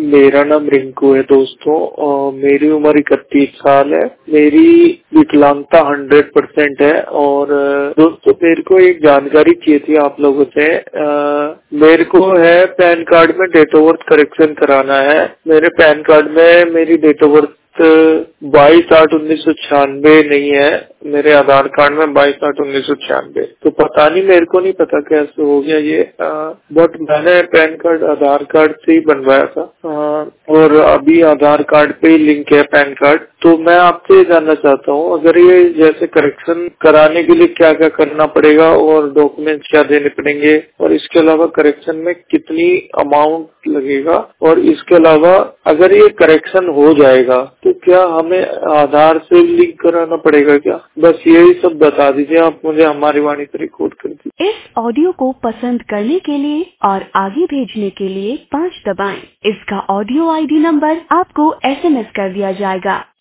मेरा नाम रिंकू है दोस्तों और मेरी उम्र 31 साल है। मेरी विकलांगता 100% है और दोस्तों मेरे को एक जानकारी चाहिए थी आप लोगों से। मेरे को है पैन कार्ड में डेट ऑफ बर्थ करेक्शन कराना है। मेरे पैन कार्ड में मेरी डेट ऑफ बर्थ 22/8/1996 नहीं है, मेरे आधार कार्ड में 22/8/1996। तो पता नहीं, मेरे को नहीं पता कैसे हो गया ये, बट मैंने पैन कार्ड आधार कार्ड से ही बनवाया था और अभी आधार कार्ड पे ही लिंक है पैन कार्ड। तो मैं आपसे ये जानना चाहता हूँ, अगर ये जैसे करेक्शन कराने के लिए क्या क्या करना पड़ेगा और डॉक्यूमेंट्स क्या देने पड़ेंगे, और इसके अलावा करेक्शन में कितनी अमाउंट लगेगा, और इसके अलावा अगर ये करेक्शन हो जाएगा तो क्या हमें आधार से लिंक कराना पड़ेगा क्या? बस यही सब बता दीजिए आप मुझे, हमारी वाणी पर रिकॉर्ड कर दीजिए। इस ऑडियो को पसंद करने के लिए और आगे भेजने के लिए 5 दबाएं। इसका ऑडियो ID नंबर आपको SMS कर दिया जाएगा।